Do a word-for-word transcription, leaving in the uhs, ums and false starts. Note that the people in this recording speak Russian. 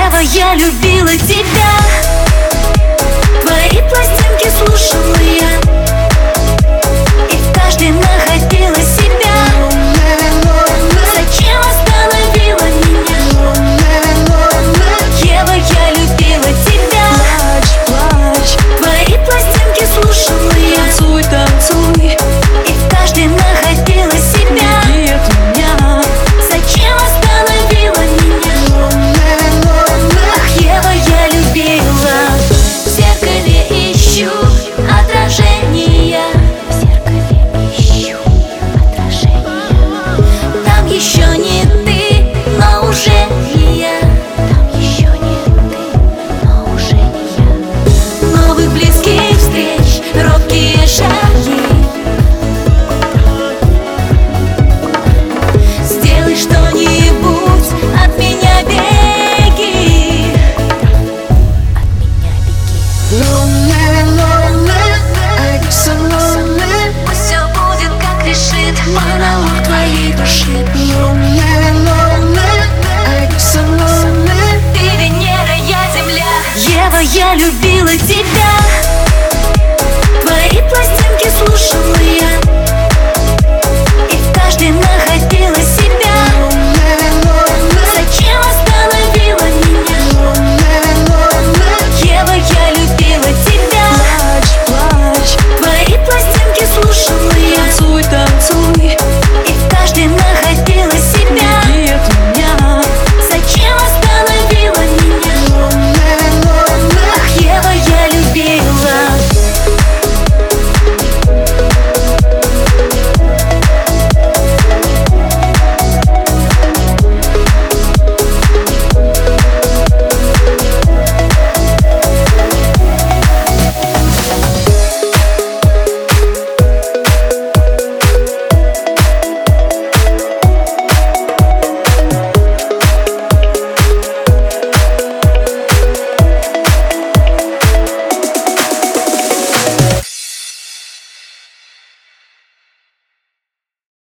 Ева, я любила тебя. Твои пластинки слушала я, и в каждой находила себя. Зачем остановила меня? Ева, я любила тебя. Плачь, плачь, Твои пластинки слушала я, танцуй, танцуй, и в каждой находила себя. беги от меня. Зачем остановила меня? Ах, Ева, я любила. В зеркале ищу отражения, в зеркале ищу отражения. Там еще не ты, но уже не я. Там еще не ты, но уже не я. Новых близких встреч, робкие шаги. Сделай что-нибудь, от меня беги. От меня беги. Lonely, lonely, I get so lonely. Пусть все будет, как решит монолог твоей души. Lonely, lonely, I get so lonely. Ты Венера, я Земля. Ева, я любила тебя.